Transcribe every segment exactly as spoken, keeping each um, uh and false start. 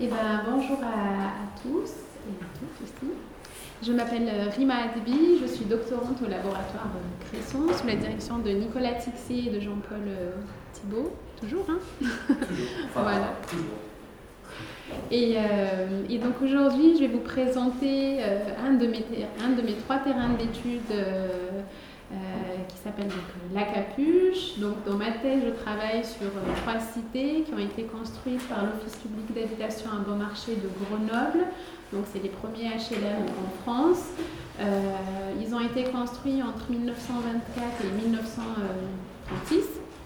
Eh ben, bonjour à, à tous et à toutes aussi. Je m'appelle Rima Adbi, je suis doctorante au laboratoire Cresson sous la direction de Nicolas Tixier et de Jean-Paul Thibault. Toujours, hein? Toujours. Enfin, Voilà. Toujours. Et, euh, et donc aujourd'hui, je vais vous présenter euh, un, de mes, un de mes trois terrains d'études euh, euh, qui s'appelle donc La Capuche. Donc dans ma thèse, je travaille sur euh, trois cités qui ont été construites par l'Office public d'habitation à Bon Marché de Grenoble. Donc c'est les premiers H L M en France. Euh, ils ont été construits entre mille neuf cent vingt-quatre et mille neuf cent trente-six.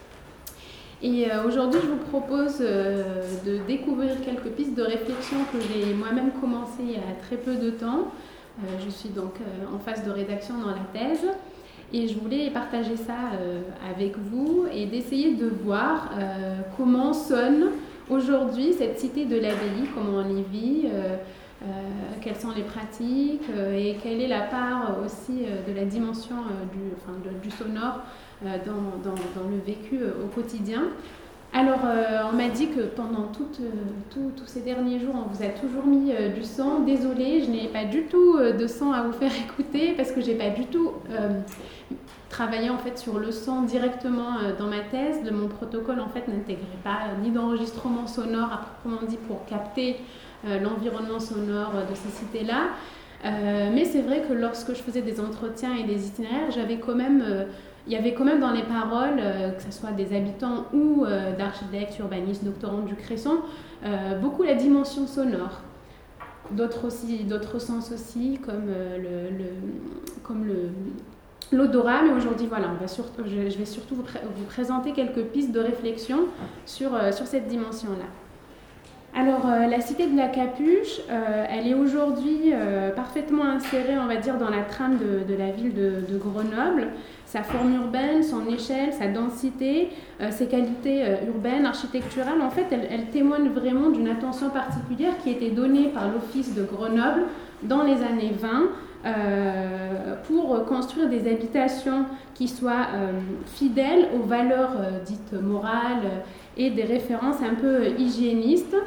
Et euh, aujourd'hui, je vous propose euh, de découvrir quelques pistes de réflexion que j'ai moi-même commencées il y a très peu de temps. Euh, je suis donc euh, en phase de rédaction dans la thèse et je voulais partager ça euh, avec vous et d'essayer de voir euh, comment sonne aujourd'hui cette cité de l'abbaye, comment on y vit, euh, euh, quelles sont les pratiques euh, et quelle est la part aussi euh, de la dimension euh, du, enfin, de, du sonore euh, dans, dans, dans le vécu euh, au quotidien. Alors, euh, on m'a dit que pendant tout, euh, tout, tous ces derniers jours, on vous a toujours mis euh, du son. Désolée, je n'ai pas du tout euh, de son à vous faire écouter parce que je n'ai pas du tout euh, travaillé en fait, sur le son directement euh, dans ma thèse. Le, mon protocole en fait, n'intégrait pas euh, ni d'enregistrement sonore à proprement dit pour capter euh, l'environnement sonore euh, de ces cités-là. Euh, mais c'est vrai que lorsque je faisais des entretiens et des itinéraires, j'avais quand même... Euh, Il y avait quand même dans les paroles, euh, que ce soit des habitants ou euh, d'architectes, urbanistes, doctorants du Cresson, euh, beaucoup la dimension sonore. D'autres, aussi, d'autres sens aussi, comme, euh, le, le, comme le, l'odorat. Mais aujourd'hui, voilà, on va sur, je, je vais surtout vous, pré- vous présenter quelques pistes de réflexion sur, euh, sur cette dimension-là. Alors, euh, la cité de la Capuche, euh, elle est aujourd'hui euh, parfaitement insérée, on va dire, dans la trame de, de la ville de, de Grenoble. Sa forme urbaine, son échelle, sa densité, euh, ses qualités euh, urbaines, architecturales, en fait, elles, elles témoignent vraiment d'une attention particulière qui a été donnée par l'Office de Grenoble dans les années vingt euh, pour construire des habitations qui soient euh, fidèles aux valeurs euh, dites morales et des références un peu hygiénistes.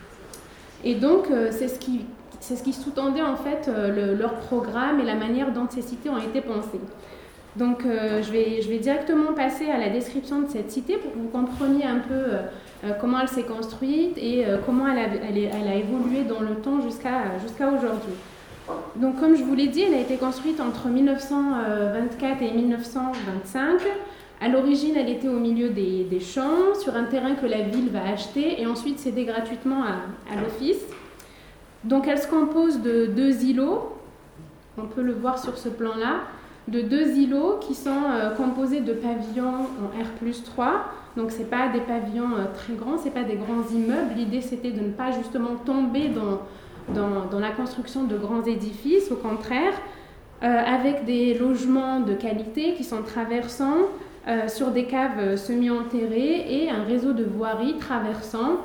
Et donc, euh, c'est ce qui, c'est ce qui sous-tendait en fait euh, le, leur programme et la manière dont ces cités ont été pensées. Donc, euh, je, vais, je vais directement passer à la description de cette cité pour que vous compreniez un peu euh, comment elle s'est construite et euh, comment elle a, elle, est, elle a évolué dans le temps jusqu'à, jusqu'à aujourd'hui. Donc, comme je vous l'ai dit, elle a été construite entre mille neuf cent vingt-quatre et mille neuf cent vingt-cinq. À l'origine, elle était au milieu des, des champs, sur un terrain que la ville va acheter et ensuite céder gratuitement à, à l'office. Donc, elle se compose de deux îlots, on peut le voir sur ce plan-là, de deux îlots qui sont euh, composés de pavillons en R plus trois. Donc, ce n'est pas des pavillons euh, très grands, ce n'est pas des grands immeubles. L'idée, c'était de ne pas justement tomber dans, dans, dans la construction de grands édifices, au contraire, euh, avec des logements de qualité qui sont traversants, Euh, sur des caves semi-enterrées et un réseau de voiries traversant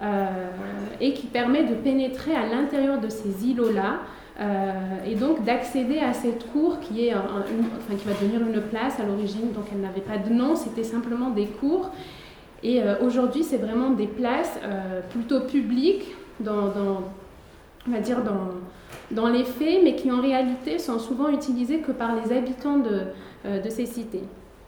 euh, et qui permet de pénétrer à l'intérieur de ces îlots-là euh, et donc d'accéder à cette cour qui, est un, un, une, enfin, qui va devenir une place à l'origine. Donc elle n'avait pas de nom, c'était simplement des cours. Et euh, aujourd'hui, c'est vraiment des places euh, plutôt publiques dans, dans, on va dire dans, dans les faits, mais qui en réalité sont souvent utilisées que par les habitants de, euh, de ces cités.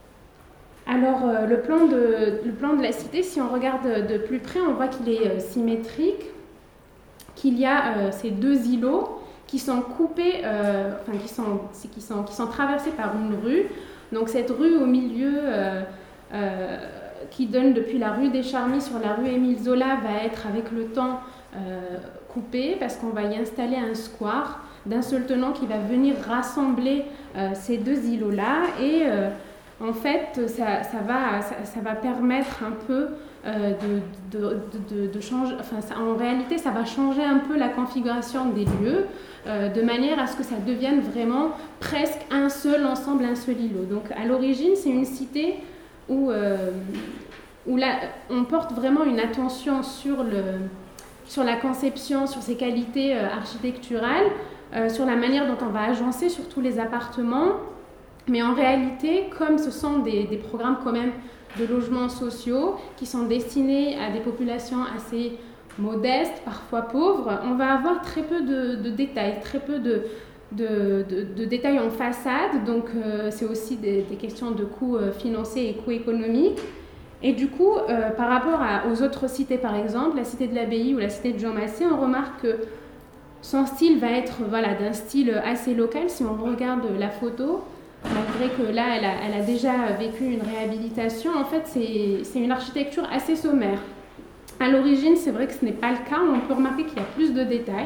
Alors, euh, le, plan de, le plan de la cité, si on regarde de plus près, on voit qu'il est euh, symétrique, qu'il y a euh, ces deux îlots qui sont coupés, euh, enfin, qui sont, qui, sont, qui sont traversés par une rue. Donc, cette rue au milieu, euh, euh, qui donne depuis la rue des Charmilles sur la rue Émile Zola, va être avec le temps euh, coupée parce qu'on va y installer un square d'un seul tenant qui va venir rassembler euh, ces deux îlots-là et... Euh, En fait, ça, ça, va, ça, ça va permettre un peu euh, de, de, de, de, de changer, enfin, ça, en réalité, ça va changer un peu la configuration des lieux euh, de manière à ce que ça devienne vraiment presque un seul ensemble, un seul îlot. Donc, à l'origine, c'est une cité où, euh, où là, on porte vraiment une attention sur, le, sur la conception, sur ses qualités euh, architecturales, euh, sur la manière dont on va agencer sur tous les appartements. Mais en réalité, comme ce sont des, des programmes quand même de logements sociaux qui sont destinés à des populations assez modeste, parfois pauvre, on va avoir très peu de, de détails, très peu de, de, de, de détails en façade. Donc, euh, c'est aussi des, des questions de coûts euh, financiers et coûts économiques. Et du coup, euh, par rapport à, aux autres cités, par exemple, la cité de l'Abbaye ou la cité de Jean Massé, on remarque que son style va être voilà, d'un style assez local. Si on regarde la photo, malgré que là, elle a, elle a déjà vécu une réhabilitation, en fait, c'est, c'est une architecture assez sommaire. À l'origine, c'est vrai que ce n'est pas le cas. On peut remarquer qu'il y a plus de détails.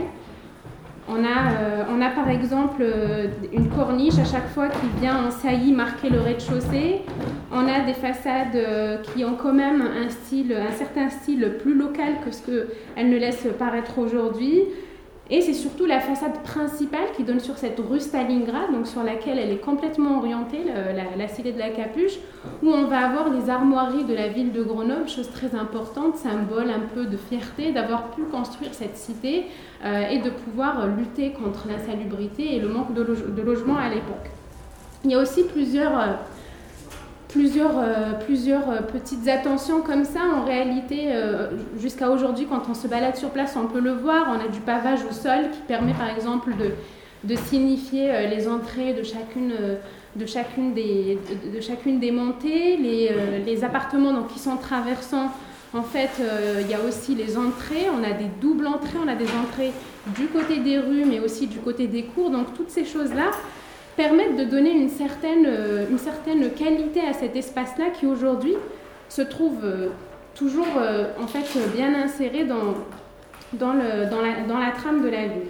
On a, euh, on a par exemple euh, une corniche à chaque fois qui vient en saillie marquer le rez-de-chaussée. On a des façades euh, qui ont quand même un style, un certain style plus local que ce qu'elles ne laissent paraître aujourd'hui. Et c'est surtout la façade principale qui donne sur cette rue Stalingrad, donc sur laquelle elle est complètement orientée, la, la, la cité de la Capuche, où on va avoir les armoiries de la ville de Grenoble, chose très importante, symbole un peu de fierté d'avoir pu construire cette cité euh, et de pouvoir lutter contre l'insalubrité et le manque de, loge- de logement à l'époque. Il y a aussi plusieurs... Euh, Plusieurs, euh, plusieurs euh, petites attentions comme ça. En réalité, euh, jusqu'à aujourd'hui, quand on se balade sur place, on peut le voir. On a du pavage au sol qui permet par exemple de, de signifier euh, les entrées de chacune, euh, de, chacune des, de, de chacune des montées. Les, euh, les appartements donc, qui sont traversants, en fait, euh, il y a aussi les entrées. On a des doubles entrées, on a des entrées du côté des rues, mais aussi du côté des cours. Donc toutes ces choses-là permettent de donner une certaine, une certaine qualité à cet espace-là qui aujourd'hui se trouve euh, toujours euh, en fait bien inséré dans, dans, le, dans, la, dans la trame de la ville.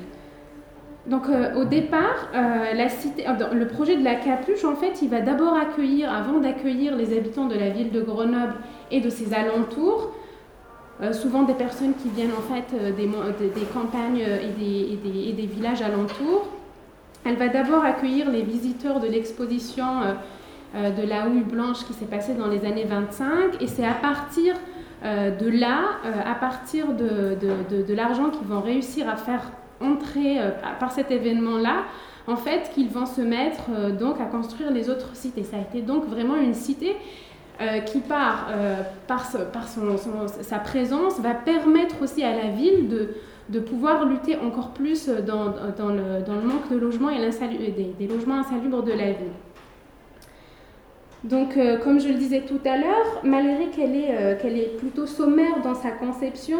Donc euh, au départ, euh, la cité, euh, le projet de la Capuche, en fait, il va d'abord accueillir, avant d'accueillir les habitants de la ville de Grenoble et de ses alentours, euh, souvent des personnes qui viennent en fait euh, des, des, des campagnes et des, et, des, et des villages alentours. Elle va d'abord accueillir les visiteurs de l'exposition euh, euh, de la houille blanche qui s'est passée dans les années vingt-cinq. Et c'est à partir euh, de là, euh, à partir de, de, de, de l'argent qu'ils vont réussir à faire entrer euh, par cet événement-là, en fait, qu'ils vont se mettre euh, donc à construire les autres cités. Ça a été donc vraiment une cité euh, qui, par, euh, par, ce, par son, son, sa présence, va permettre aussi à la ville de... de pouvoir lutter encore plus dans, dans, le, dans le manque de logements et des, des logements insalubres de la ville. Donc, euh, comme je le disais tout à l'heure, malgré qu'elle est, euh, qu'elle est plutôt sommaire dans sa conception,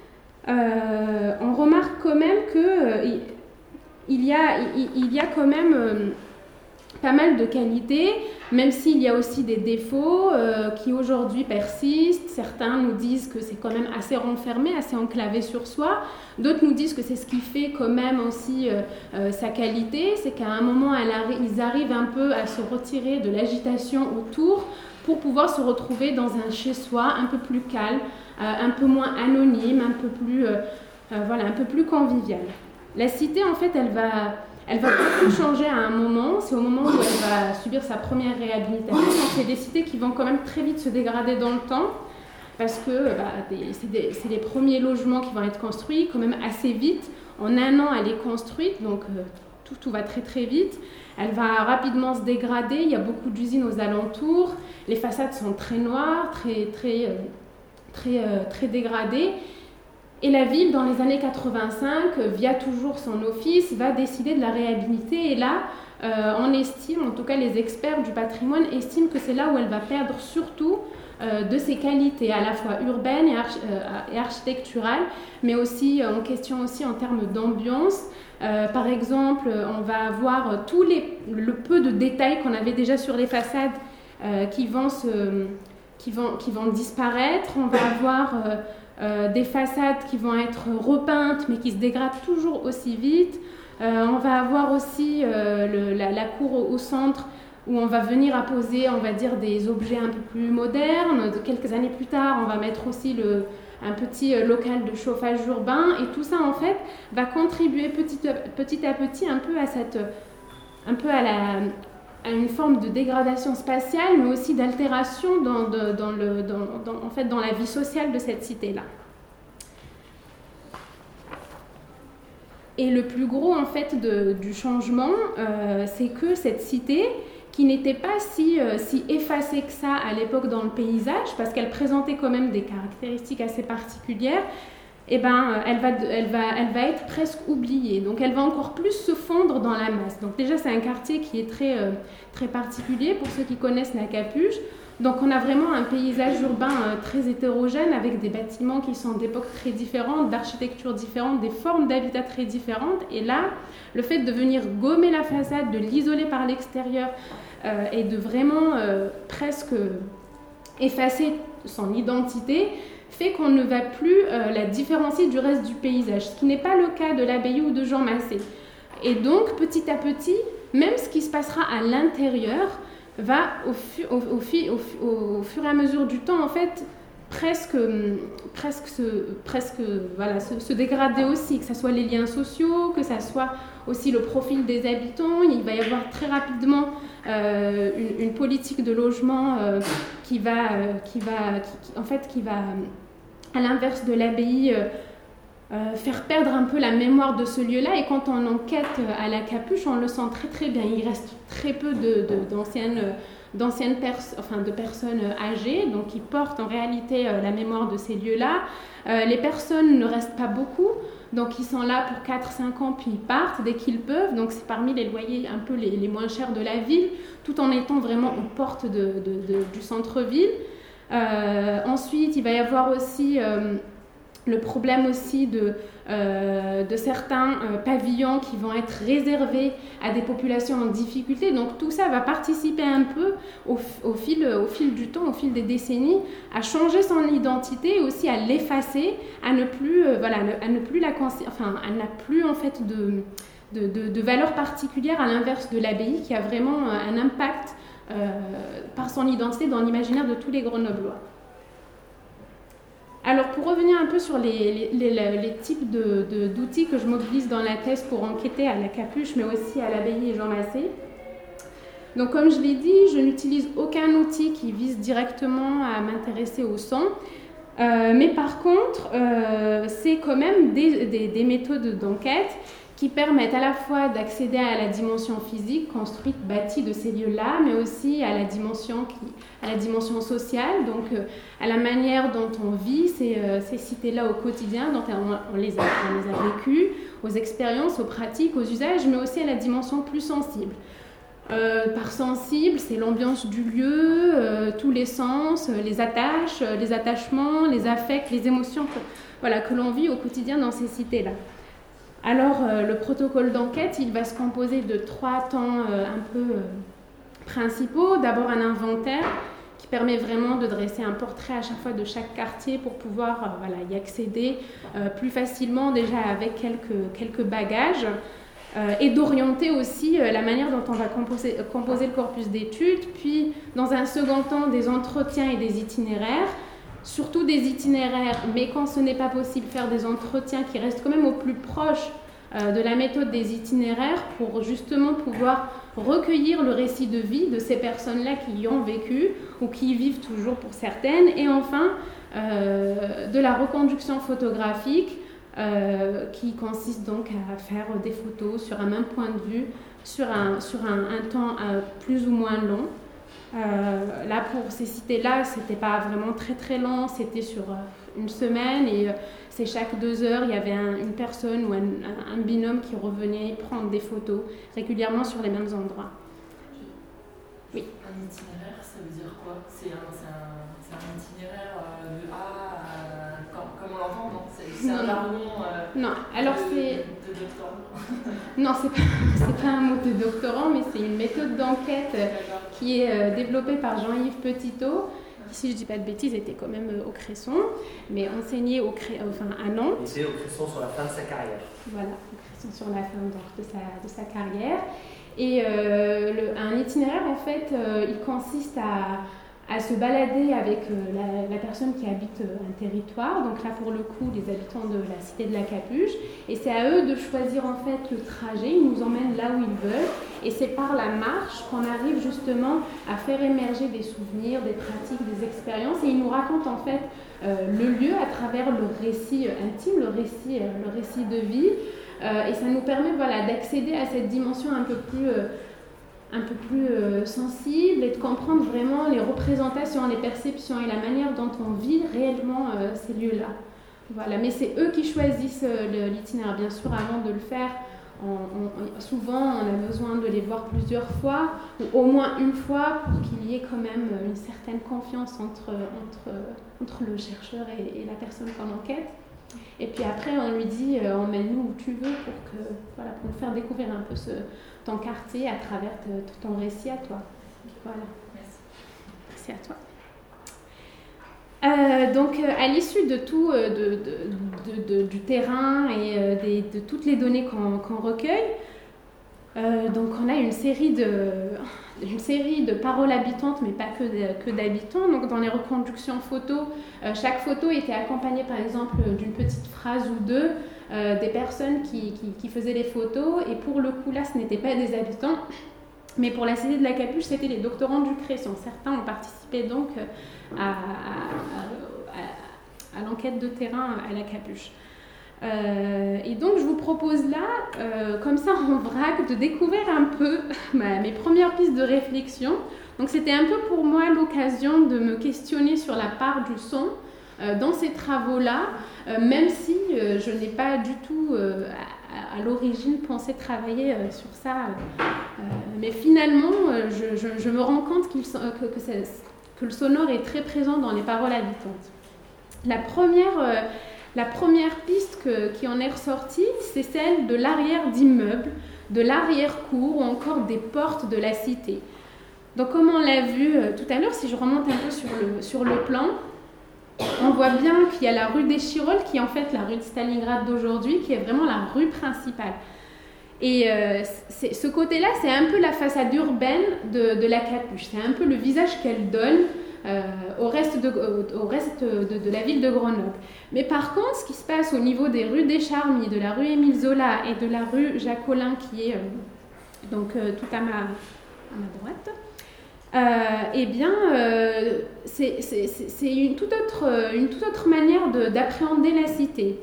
euh, on remarque quand même qu'il euh, il y, il, il y a quand même euh, pas mal de qualités, même s'il y a aussi des défauts euh, qui aujourd'hui persistent. Certains nous disent que c'est quand même assez renfermé, assez enclavé sur soi. D'autres nous disent que c'est ce qui fait quand même aussi euh, euh, sa qualité, c'est qu'à un moment, elle arri- ils arrivent un peu à se retirer de l'agitation autour pour pouvoir se retrouver dans un chez-soi un peu plus calme, euh, un peu moins anonyme, un peu plus, euh, euh, voilà, un peu plus convivial. La cité, en fait, elle va... Elle va beaucoup changer à un moment, c'est au moment où elle va subir sa première réhabilitation. Donc c'est des cités qui vont quand même très vite se dégrader dans le temps, parce que bah, des, c'est, des, c'est les premiers logements qui vont être construits quand même assez vite. En un an, elle est construite, donc euh, tout, tout va très très vite. Elle va rapidement se dégrader, il y a beaucoup d'usines aux alentours, les façades sont très noires, très, très, euh, très, euh, très dégradées. Et la ville, dans les années quatre-vingt-cinq, via toujours son office, va décider de la réhabiliter. Et là, euh, on estime, en tout cas les experts du patrimoine estiment que c'est là où elle va perdre surtout euh, de ses qualités, à la fois urbaines et, arch- euh, et architecturales, mais aussi euh, en question aussi en termes d'ambiance. Euh, par exemple, on va avoir tous les, le peu de détails qu'on avait déjà sur les façades euh, qui, vont se, qui, vont, qui vont disparaître. On va avoir... Euh, Euh, des façades qui vont être repeintes mais qui se dégradent toujours aussi vite. Euh, on va avoir aussi euh, le, la, la cour au, au centre où on va venir apposer, on va dire, des objets un peu plus modernes. De quelques années plus tard, on va mettre aussi le, un petit euh, local de chauffage urbain, et tout ça en fait va contribuer petit, petit à petit un peu à cette, un peu à la à une forme de dégradation spatiale, mais aussi d'altération dans, de, dans, le, dans, dans, en fait, dans la vie sociale de cette cité-là. Et le plus gros en fait, de, du changement, euh, c'est que cette cité, qui n'était pas si, euh, si effacée que ça à l'époque dans le paysage, parce qu'elle présentait quand même des caractéristiques assez particulières, eh ben, elle, va, elle, va, elle va être presque oubliée. Donc elle va encore plus se fondre dans la masse. Donc déjà, c'est un quartier qui est très, euh, très particulier pour ceux qui connaissent la Capuche. Donc on a vraiment un paysage urbain euh, très hétérogène avec des bâtiments qui sont d'époques très différentes, d'architectures différentes, des formes d'habitat très différentes. Et là, le fait de venir gommer la façade, de l'isoler par l'extérieur euh, et de vraiment euh, presque effacer son identité, fait qu'on ne va plus euh, la différencier du reste du paysage, ce qui n'est pas le cas de l'abbaye ou de Jean Massé. Et donc, petit à petit, même ce qui se passera à l'intérieur va, au, fu- au, au, au, au fur et à mesure du temps, en fait, presque, presque, se, presque voilà, se, se dégrader aussi, que ce soit les liens sociaux, que ce soit aussi le profil des habitants. Il va y avoir très rapidement euh, une, une politique de logement euh, qui va, euh, qui va, qui, qui, en fait, qui va à l'inverse de l'abbaye, euh, euh, faire perdre un peu la mémoire de ce lieu-là. Et quand on enquête à la Capuche, on le sent très très bien. Il reste très peu de, de, d'anciennes, d'anciennes pers- enfin, de personnes âgées, donc qui portent en réalité euh, la mémoire de ces lieux-là. Euh, les personnes ne restent pas beaucoup, donc ils sont là pour quatre cinq ans, puis ils partent dès qu'ils peuvent. Donc c'est parmi les loyers un peu les, les moins chers de la ville, tout en étant vraiment aux portes de, de, de, du centre-ville. Euh, ensuite, il va y avoir aussi euh, le problème aussi de, euh, de certains euh, pavillons qui vont être réservés à des populations en difficulté. Donc tout ça va participer un peu au, au, fil, au fil du temps, au fil des décennies, à changer son identité et aussi à l'effacer, à ne plus, euh, voilà, à ne plus la enfin, elle n'a plus en fait de, de, de, de valeur particulière, à l'inverse de l'abbaye qui a vraiment un impact Euh, par son identité dans l'imaginaire de tous les Grenoblois. Alors pour revenir un peu sur les, les, les, les types de, de, d'outils que je mobilise dans la thèse pour enquêter à la Capuche mais aussi à l'abbaye et Jean Massé. Donc comme je l'ai dit, je n'utilise aucun outil qui vise directement à m'intéresser au son. Euh, mais par contre, euh, c'est quand même des, des, des méthodes d'enquête qui permettent à la fois d'accéder à la dimension physique, construite, bâtie de ces lieux-là, mais aussi à la dimension, qui, à la dimension sociale, donc euh, à la manière dont on vit ces, euh, ces cités-là au quotidien, dont on, on, les a, on les a vécues, aux expériences, aux pratiques, aux usages, mais aussi à la dimension plus sensible. Euh, par sensible, c'est l'ambiance du lieu, euh, tous les sens, euh, les attaches, euh, les attachements, les affects, les émotions que, voilà, que l'on vit au quotidien dans ces cités-là. Alors, euh, le protocole d'enquête, il va se composer de trois temps euh, un peu euh, principaux. D'abord, un inventaire qui permet vraiment de dresser un portrait à chaque fois de chaque quartier pour pouvoir euh, voilà, y accéder euh, plus facilement, déjà avec quelques, quelques bagages, euh, et d'orienter aussi euh, la manière dont on va composer, composer le corpus d'études. Puis, dans un second temps, des entretiens et des itinéraires. Surtout des itinéraires, mais quand ce n'est pas possible, faire des entretiens qui restent quand même au plus proche euh, de la méthode des itinéraires pour justement pouvoir recueillir le récit de vie de ces personnes-là qui y ont vécu ou qui y vivent toujours pour certaines. Et enfin, euh, de la reconduction photographique euh, qui consiste donc à faire des photos sur un même point de vue, sur un, sur un, un temps euh, plus ou moins long. Euh, là, pour ces cités-là, c'était pas vraiment très très long, c'était sur euh, une semaine et euh, c'est chaque deux heures, il y avait un, une personne ou un, un, un binôme qui revenait prendre des photos régulièrement sur les mêmes endroits. Oui. Un itinéraire, ça veut dire quoi? C'est un, c'est un, c'est un itinéraire euh, de A à... Comme, comme on l'entend, non? C'est, c'est un jargon euh, non, alors de, c'est... de, de doctorant. Non, c'est pas, c'est pas un mot de doctorant, mais c'est une méthode d'enquête euh, qui est euh, développée par Jean-Yves Petitot, qui, si je ne dis pas de bêtises, était quand même euh, au Cresson, mais enseigné au Cré... enfin, à Nantes. Il était au Cresson sur la fin de sa carrière. Voilà, au Cresson sur la fin donc, de, sa, de sa carrière. Et euh, le, un itinéraire, en fait, euh, il consiste à, à se balader avec euh, la, la personne qui habite euh, un territoire, donc là pour le coup les habitants de la cité de la Capuche, et c'est à eux de choisir en fait le trajet, ils nous emmènent là où ils veulent, et c'est par la marche qu'on arrive justement à faire émerger des souvenirs, des pratiques, des expériences, et ils nous racontent en fait euh, le lieu à travers le récit intime, le récit, euh, le récit de vie, euh, et ça nous permet voilà, d'accéder à cette dimension un peu plus... Euh, un peu plus euh, sensible et de comprendre vraiment les représentations, les perceptions et la manière dont on vit réellement euh, ces lieux-là. Voilà, mais c'est eux qui choisissent le, l'itinéraire. Bien sûr, avant de le faire, on, on, souvent on a besoin de les voir plusieurs fois, ou au moins une fois, pour qu'il y ait quand même une certaine confiance entre, entre, entre le chercheur et, et la personne qu'on enquête. Et puis après, on lui dit, euh, emmène-nous où tu veux pour, que, voilà, pour nous faire découvrir un peu ce, ton quartier à travers te, ton récit à toi. Voilà. Merci. Merci à toi. Euh, donc, euh, à l'issue de tout, euh, de, de, de, de, du terrain et euh, des, de toutes les données qu'on, qu'on recueille, euh, donc on a une série de, une série de paroles habitantes, mais pas que, de, que d'habitants. Donc, dans les reconductions photos, euh, chaque photo était accompagnée, par exemple, d'une petite phrase ou deux euh, des personnes qui, qui, qui faisaient les photos. Et pour le coup, là, ce n'étaient pas des habitants, mais pour la cité de la Capuche, c'était les doctorants du Cresson. Certains ont participé donc à, à, à, à l'enquête de terrain à la Capuche. Euh, et donc, je vous propose là, euh, comme ça en vrac, de découvrir un peu bah, mes premières pistes de réflexion. Donc, c'était un peu pour moi l'occasion de me questionner sur la part du son euh, dans ces travaux-là, euh, même si euh, je n'ai pas du tout, euh, à, à l'origine, pensé travailler euh, sur ça. Euh, mais finalement, euh, je, je, je me rends compte qu'il, que, que, ça, que le sonore est très présent dans les paroles habitantes. La première... Euh, La première piste que, qui en est ressortie, c'est celle de l'arrière d'immeubles, de l'arrière-cour ou encore des portes de la cité. Donc comme on l'a vu euh, tout à l'heure, si je remonte un peu sur le, sur le plan, on voit bien qu'il y a la rue des Chirolles, qui est en fait la rue de Stalingrad d'aujourd'hui, qui est vraiment la rue principale. Et euh, c'est, ce côté-là, c'est un peu la façade urbaine de, de la Capuche, c'est un peu le visage qu'elle donne Euh, au reste, de, au, au reste de, de la ville de Grenoble. Mais par contre, ce qui se passe au niveau des rues des Charmilles, de la rue Émile Zola et de la rue Jacques Collin, qui est euh, donc euh, tout à ma, à ma droite, euh, eh bien, euh, c'est, c'est, c'est une, toute autre, une toute autre manière de, d'appréhender la cité.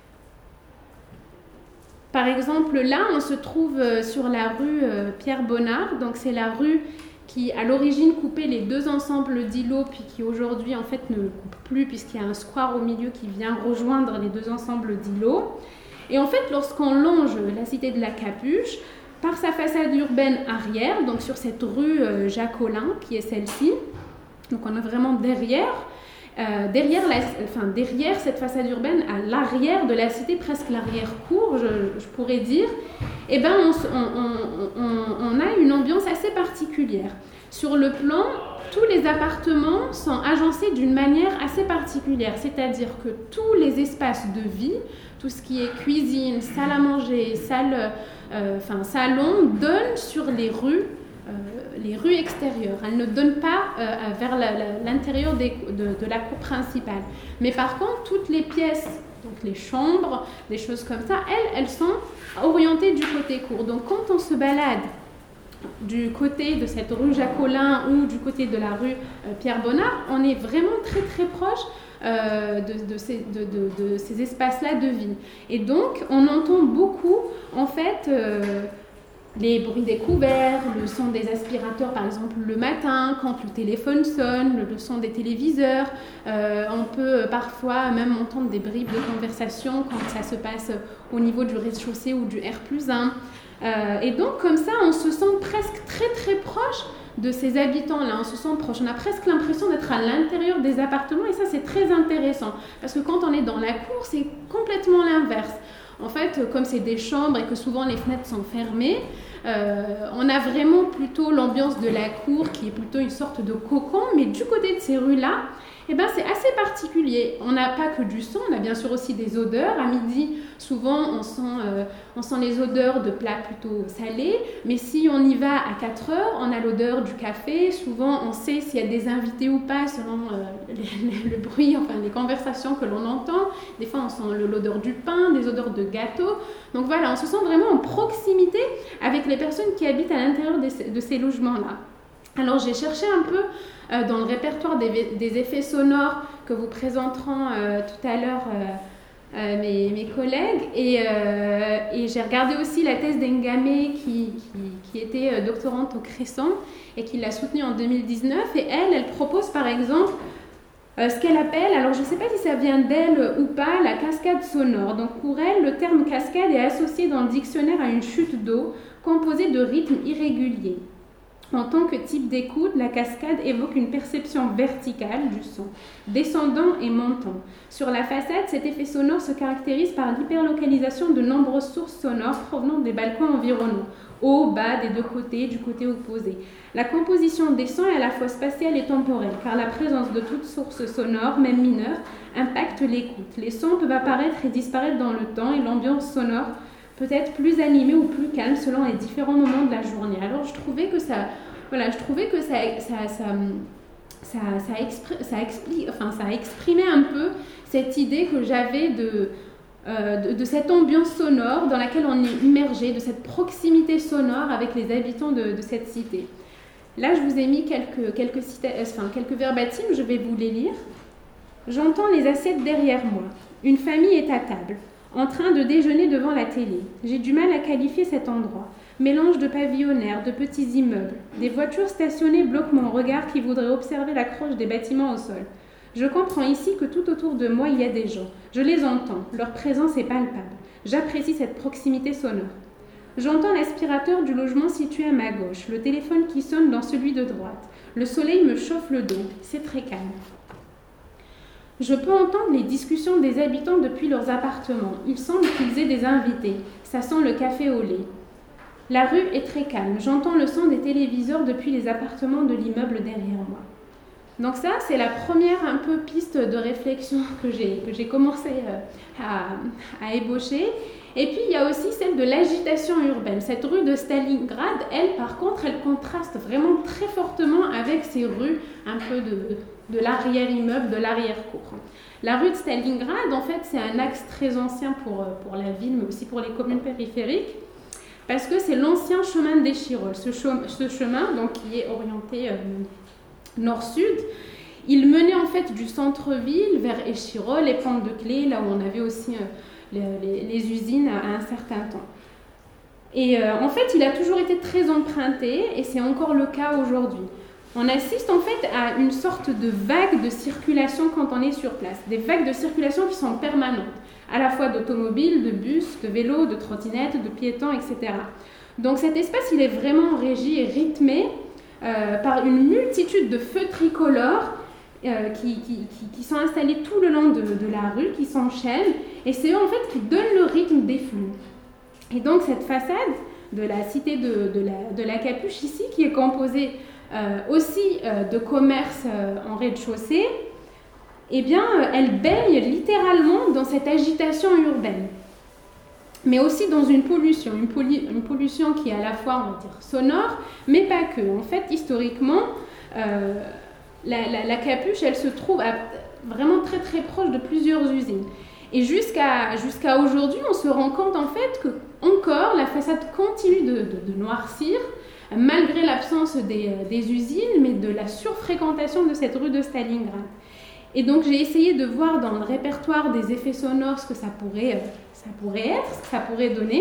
Par exemple, là, on se trouve sur la rue euh, Pierre Bonnard, donc c'est la rue qui à l'origine coupait les deux ensembles d'îlots, puis qui aujourd'hui en fait ne le coupe plus puisqu'il y a un square au milieu qui vient rejoindre les deux ensembles d'îlots. Et en fait, lorsqu'on longe la cité de la Capuche, par sa façade urbaine arrière, donc sur cette rue euh, Jacques Collin, qui est celle-ci, donc on est vraiment derrière, euh, derrière, la, enfin, derrière cette façade urbaine, à l'arrière de la cité, presque l'arrière-cour, je, je pourrais dire, eh ben, on, on, on, on a une ambiance assez particulière. Sur le plan, tous les appartements sont agencés d'une manière assez particulière, c'est-à-dire que tous les espaces de vie, tout ce qui est cuisine, salle à manger, salle, euh, enfin, salon, donnent sur les rues, euh, les rues extérieures. Elles ne donnent pas euh, vers la, la, l'intérieur des, de, de la cour principale. Mais par contre, toutes les pièces, donc les chambres, des choses comme ça, elles, elles sont orientées du côté cour. Donc quand on se balade du côté de cette rue Jacques Collin ou du côté de la rue euh, Pierre Bonnard, on est vraiment très très proche euh, de, de, ces, de, de, de ces espaces-là de vie. Et donc on entend beaucoup en fait euh, les bruits des couverts, le son des aspirateurs par exemple le matin, quand le téléphone sonne, le, le son des téléviseurs. Euh, on peut parfois même entendre des bribes de conversation quand ça se passe au niveau du rez-de-chaussée ou du R plus un. Euh, et donc comme ça, on se sent presque très très proche de ces habitants-là, on se sent proche. On a presque l'impression d'être à l'intérieur des appartements et ça c'est très intéressant parce que quand on est dans la cour, c'est complètement l'inverse. En fait, comme c'est des chambres et que souvent les fenêtres sont fermées, euh, on a vraiment plutôt l'ambiance de la cour qui est plutôt une sorte de cocon, mais du côté de ces rues-là, eh ben, c'est assez particulier. On n'a pas que du son, on a bien sûr aussi des odeurs. À midi, souvent, on sent, euh, on sent les odeurs de plats plutôt salés. Mais si on y va à quatre heures, on a l'odeur du café. Souvent, on sait s'il y a des invités ou pas selon euh, le, le bruit, enfin les conversations que l'on entend. Des fois, on sent l'odeur du pain, des odeurs de gâteau. Donc voilà, on se sent vraiment en proximité avec les personnes qui habitent à l'intérieur de, de ces logements-là. Alors, j'ai cherché un peu euh, dans le répertoire des, des effets sonores que vous présenteront euh, tout à l'heure euh, euh, mes, mes collègues. Et, euh, et j'ai regardé aussi la thèse d'Engamé qui, qui, qui était euh, doctorante au Cresson et qui l'a soutenue en deux mille dix-neuf. Et elle, elle propose par exemple euh, ce qu'elle appelle, alors je ne sais pas si ça vient d'elle ou pas, la cascade sonore. Donc pour elle, le terme cascade est associé dans le dictionnaire à une chute d'eau composée de rythmes irréguliers. En tant que type d'écoute, la cascade évoque une perception verticale du son, descendant et montant. Sur la façade, cet effet sonore se caractérise par l'hyperlocalisation de nombreuses sources sonores provenant des balcons environnants, haut, bas, des deux côtés, du côté opposé. La composition des sons est à la fois spatiale et temporelle, car la présence de toute source sonore, même mineure, impacte l'écoute. Les sons peuvent apparaître et disparaître dans le temps et l'ambiance sonore peut être plus animée ou plus calme selon les différents moments de la journée. Alors je trouvais que ça, voilà, je trouvais que ça, ça, ça, ça, ça, expri- ça, explique, enfin, ça exprimait un peu cette idée que j'avais de, euh, de, de cette ambiance sonore dans laquelle on est immergé, de cette proximité sonore avec les habitants de, de cette cité. Là, je vous ai mis quelques, quelques, cita- enfin, quelques verbatims, je vais vous les lire. J'entends les assiettes derrière moi. Une famille est à table, en train de déjeuner devant la télé. J'ai du mal à qualifier cet endroit. Mélange de pavillonnaires, de petits immeubles. Des voitures stationnées bloquent mon regard qui voudrait observer l'accroche des bâtiments au sol. Je comprends ici que tout autour de moi, il y a des gens. Je les entends. Leur présence est palpable. J'apprécie cette proximité sonore. J'entends l'aspirateur du logement situé à ma gauche, le téléphone qui sonne dans celui de droite. Le soleil me chauffe le dos. C'est très calme. Je peux entendre les discussions des habitants depuis leurs appartements. Il semble qu'ils aient des invités. Ça sent le café au lait. La rue est très calme. J'entends le son des téléviseurs depuis les appartements de l'immeuble derrière moi. Donc ça, c'est la première un peu piste de réflexion que j'ai, que j'ai commencé à, à ébaucher. Et puis, il y a aussi celle de l'agitation urbaine. Cette rue de Stalingrad, elle, par contre, elle contraste vraiment très fortement avec ces rues un peu de, de l'arrière-immeuble, de l'arrière-cour. La rue de Stalingrad, en fait, c'est un axe très ancien pour, pour la ville, mais aussi pour les communes périphériques, parce que c'est l'ancien chemin d'Échirolles. Ce, ce chemin, donc, qui est orienté euh, nord-sud, il menait en fait du centre-ville vers Échirolles, les Pentes de Clé, là où on avait aussi... Euh, Les, les, les usines à un certain temps. Et euh, en fait, il a toujours été très emprunté et c'est encore le cas aujourd'hui. On assiste en fait à une sorte de vague de circulation quand on est sur place. Des vagues de circulation qui sont permanentes, à la fois d'automobiles, de bus, de vélos, de trottinettes, de piétons, et cetera. Donc cet espace, il est vraiment régi et rythmé euh, par une multitude de feux tricolores Euh, qui, qui, qui, qui sont installés tout le long de, de la rue, qui s'enchaînent, et c'est eux en fait qui donnent le rythme des flux. Et donc cette façade de la cité de, de, la, de la Capuche ici, qui est composée euh, aussi euh, de commerces euh, en rez-de-chaussée, eh bien euh, elle baigne littéralement dans cette agitation urbaine, mais aussi dans une pollution, une, pollu- une pollution qui est à la fois, on va dire, sonore, mais pas que. En fait, historiquement, euh, La, la, la Capuche, elle se trouve à, vraiment très très proche de plusieurs usines. Et jusqu'à, jusqu'à aujourd'hui, on se rend compte en fait que encore la façade continue de, de, de noircir, malgré l'absence des, des usines, mais de la surfréquentation de cette rue de Stalingrad. Et donc j'ai essayé de voir dans le répertoire des effets sonores ce que ça pourrait, ça pourrait être, ce que ça pourrait donner.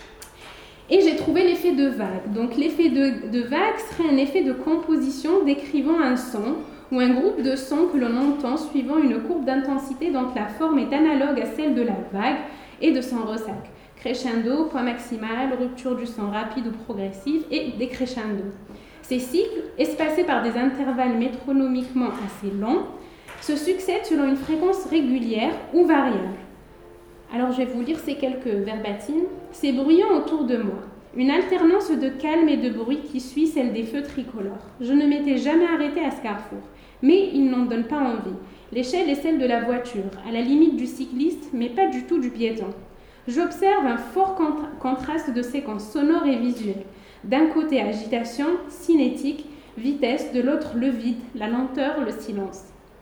Et j'ai trouvé l'effet de vague. Donc l'effet de, de vague serait un effet de composition décrivant un son ou un groupe de sons que l'on entend suivant une courbe d'intensité dont la forme est analogue à celle de la vague et de son ressac. Crescendo, point maximal, rupture du son rapide ou progressive et décrescendo. Ces cycles, espacés par des intervalles métronomiquement assez longs, se succèdent selon une fréquence régulière ou variable. Alors je vais vous lire ces quelques verbatims. C'est bruyant autour de moi. Une alternance de calme et de bruit qui suit celle des feux tricolores. Je ne m'étais jamais arrêtée à ce carrefour, mais il n'en donne pas envie. L'échelle est celle de la voiture, à la limite du cycliste, mais pas du tout du piéton. J'observe un fort contra- contraste de séquences sonores et visuelles. D'un côté agitation, cinétique, vitesse, de l'autre le vide, la lenteur, le silence.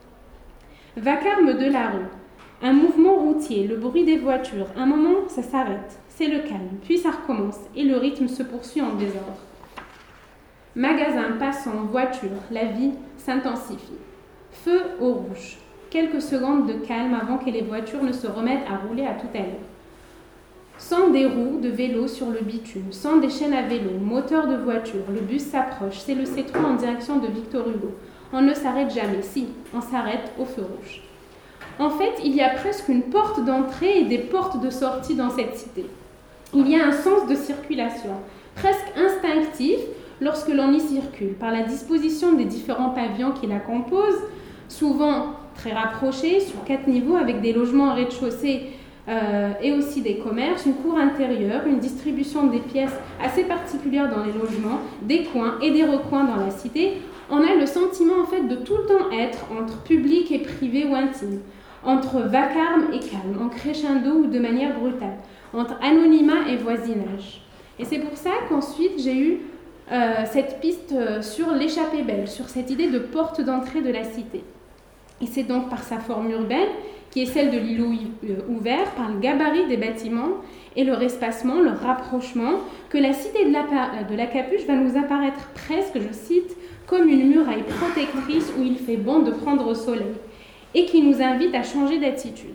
Vacarme de la rue. Un mouvement routier, le bruit des voitures. Un moment, ça s'arrête. C'est le calme. Puis ça recommence et le rythme se poursuit en désordre. Magasin, passants, voiture. La vie s'intensifie. Feu au rouge. Quelques secondes de calme avant que les voitures ne se remettent à rouler à toute allure. Son des roues de vélo sur le bitume. Son des chaînes à vélo. Moteur de voiture. Le bus s'approche. C'est le C trois en direction de Victor Hugo. On ne s'arrête jamais. Si, on s'arrête au feu rouge. En fait, il y a presque une porte d'entrée et des portes de sortie dans cette cité. Il y a un sens de circulation, presque instinctif lorsque l'on y circule, par la disposition des différents pavillons qui la composent, souvent très rapprochés, sur quatre niveaux, avec des logements au rez-de-chaussée euh, et aussi des commerces, une cour intérieure, une distribution des pièces assez particulière dans les logements, des coins et des recoins dans la cité. On a le sentiment en fait de tout le temps être entre public et privé ou intime, entre vacarme et calme, en crescendo ou de manière brutale, entre anonymat et voisinage. Et c'est pour ça qu'ensuite j'ai eu euh, cette piste euh, sur l'échappée belle, sur cette idée de porte d'entrée de la cité. Et c'est donc par sa forme urbaine, qui est celle de l'îlot ouvert, par le gabarit des bâtiments et leur espacement, leur rapprochement, que la cité de la, de la Capuche va nous apparaître presque, je cite, comme une muraille protectrice où il fait bon de prendre au soleil, et qui nous invite à changer d'attitude.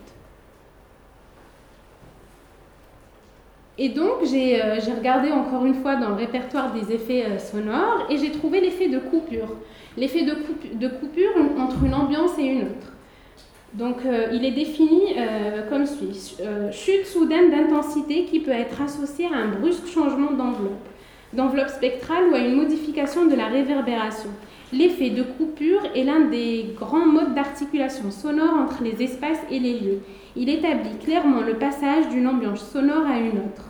Et donc, j'ai, euh, j'ai regardé encore une fois dans le répertoire des effets euh, sonores et j'ai trouvé l'effet de coupure. L'effet de, coupu- de coupure entre une ambiance et une autre. Donc, euh, il est défini euh, comme suit. Euh, chute soudaine d'intensité qui peut être associée à un brusque changement d'enveloppe, d'enveloppe spectrale ou à une modification de la réverbération. L'effet de coupure est l'un des grands modes d'articulation sonore entre les espaces et les lieux. Il établit clairement le passage d'une ambiance sonore à une autre.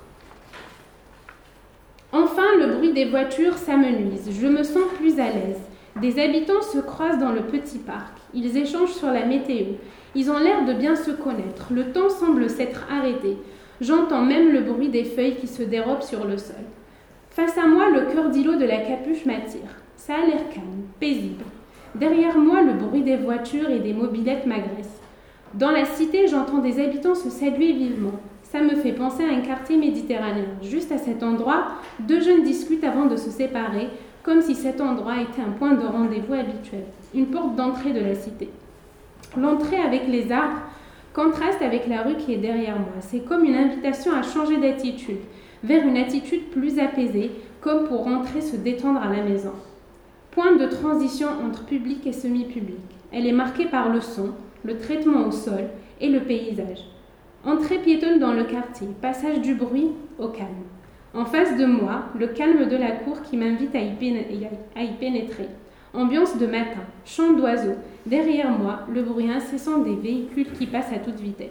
Enfin, le bruit des voitures s'amenuise. Je me sens plus à l'aise. Des habitants se croisent dans le petit parc. Ils échangent sur la météo. Ils ont l'air de bien se connaître. Le temps semble s'être arrêté. J'entends même le bruit des feuilles qui se dérobent sur le sol. Face à moi, le cœur d'îlot de la Capuche m'attire. Ça a l'air calme, paisible. Derrière moi, le bruit des voitures et des mobylettes m'agresse. Dans la cité, j'entends des habitants se saluer vivement. Ça me fait penser à un quartier méditerranéen. Juste à cet endroit, deux jeunes discutent avant de se séparer, comme si cet endroit était un point de rendez-vous habituel, une porte d'entrée de la cité. L'entrée avec les arbres contraste avec la rue qui est derrière moi. C'est comme une invitation à changer d'attitude, vers une attitude plus apaisée, comme pour rentrer se détendre à la maison. Point de transition entre public et semi-public. Elle est marquée par le son, le traitement au sol et le paysage. Entrée piétonne dans le quartier, passage du bruit au calme. En face de moi, le calme de la cour qui m'invite à y, péné- à y pénétrer. Ambiance de matin, chant d'oiseaux. Derrière moi, le bruit incessant des véhicules qui passent à toute vitesse.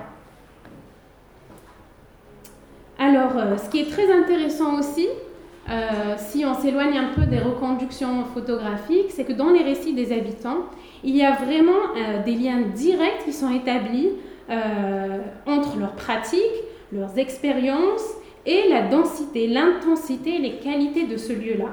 Alors, euh, ce qui est très intéressant aussi, euh, si on s'éloigne un peu des reconductions photographiques, c'est que dans les récits des habitants, il y a vraiment euh, des liens directs qui sont établis euh, entre leurs pratiques, leurs expériences et la densité, l'intensité et les qualités de ce lieu-là.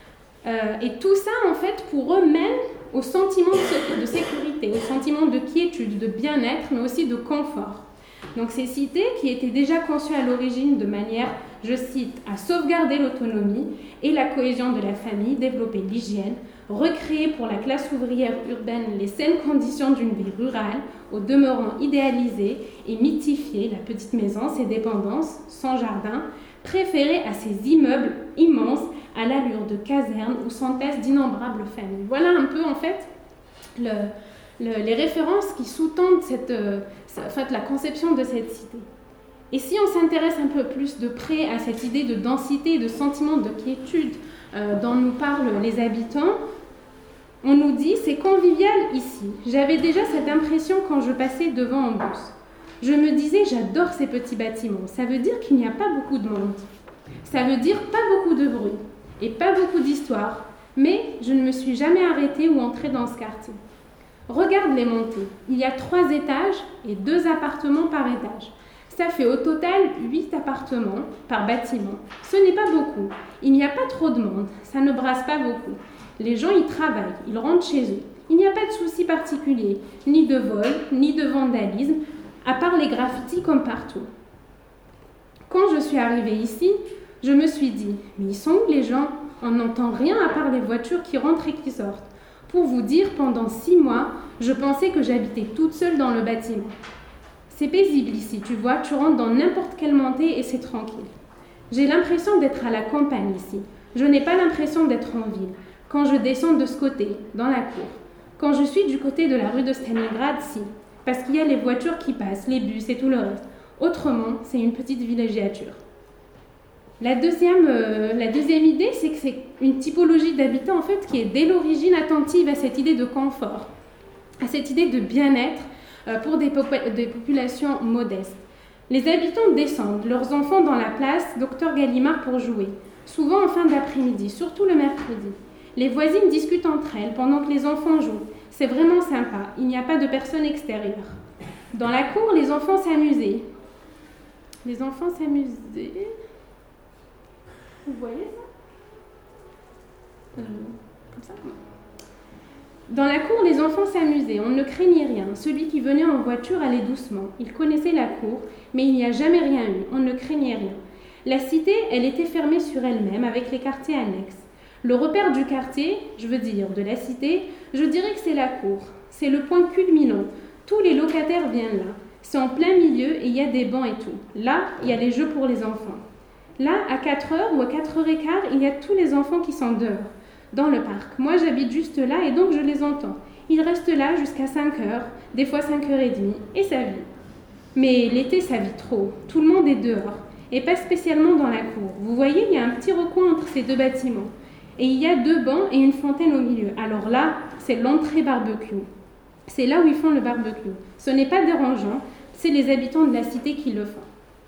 Euh, et tout ça, en fait, pour eux, mène au sentiment de, de sécurité, au sentiment de quiétude, de bien-être, mais aussi de confort. Donc ces cités qui étaient déjà conçues à l'origine de manière, je cite, à sauvegarder l'autonomie et la cohésion de la famille, développer l'hygiène, recréer pour la classe ouvrière urbaine les saines conditions d'une vie rurale, au demeurant idéalisée et mythifier la petite maison, ses dépendances, son jardin, préféré à ces immeubles immenses à l'allure de casernes où s'entassent d'innombrables familles. Voilà un peu en fait le, le, les références qui sous-tendent cette, euh, en fait, la conception de cette cité. Et si on s'intéresse un peu plus de près à cette idée de densité, de sentiment de quiétude euh, dont nous parlent les habitants, on nous dit c'est convivial ici. J'avais déjà cette impression quand je passais devant en bus. Je me disais j'adore ces petits bâtiments. Ça veut dire qu'il n'y a pas beaucoup de monde. Ça veut dire pas beaucoup de bruit et pas beaucoup d'histoire. Mais je ne me suis jamais arrêtée ou entrée dans ce quartier. Regarde les montées. Il y a trois étages et deux appartements par étage. Ça fait au total huit appartements par bâtiment. Ce n'est pas beaucoup. Il n'y a pas trop de monde. Ça ne brasse pas beaucoup. Les gens y travaillent. Ils rentrent chez eux. Il n'y a pas de souci particulier, ni de vol, ni de vandalisme, à part les graffitis comme partout. Quand je suis arrivée ici, je me suis dit, mais ils sont où les gens ? On n'entend rien à part les voitures qui rentrent et qui sortent. Pour vous dire, pendant six mois, je pensais que j'habitais toute seule dans le bâtiment. C'est paisible ici, tu vois, tu rentres dans n'importe quelle montée et c'est tranquille. J'ai l'impression d'être à la campagne ici. Je n'ai pas l'impression d'être en ville. Quand je descends de ce côté, dans la cour. Quand je suis du côté de la rue de Stalingrad, si. Parce qu'il y a les voitures qui passent, les bus et tout le reste. Autrement, c'est une petite villégiature. La deuxième, euh, la deuxième idée, c'est que c'est une typologie d'habitat en fait qui est dès l'origine attentive à cette idée de confort, à cette idée de bien-être euh, pour des, pop- des populations modestes. Les habitants descendent leurs enfants dans la place Docteur Gallimard pour jouer, souvent en fin d'après-midi, surtout le mercredi. Les voisines discutent entre elles pendant que les enfants jouent. C'est vraiment sympa, il n'y a pas de personnes extérieures. Dans la cour, les enfants s'amusaient. Les enfants s'amusaient... Vous voyez ça euh, Comme ça non. Dans la cour, les enfants s'amusaient. On ne craignait rien. Celui qui venait en voiture allait doucement. Il connaissait la cour, mais il n'y a jamais rien eu. On ne craignait rien. La cité, elle était fermée sur elle-même avec les quartiers annexes. Le repère du quartier, je veux dire de la cité, je dirais que c'est la cour. C'est le point culminant. Tous les locataires viennent là. C'est en plein milieu et il y a des bancs et tout. Là, il y a les jeux pour les enfants. Là, à quatre heures ou à quatre heures quinze, il y a tous les enfants qui sont dehors, dans le parc. Moi, j'habite juste là et donc je les entends. Ils restent là jusqu'à cinq heures, des fois cinq heures trente, et ça vit. Mais l'été, ça vit trop. Tout le monde est dehors, et pas spécialement dans la cour. Vous voyez, il y a un petit recoin entre ces deux bâtiments. Et il y a deux bancs et une fontaine au milieu. Alors là, c'est l'entrée barbecue. C'est là où ils font le barbecue. Ce n'est pas dérangeant, c'est les habitants de la cité qui le font.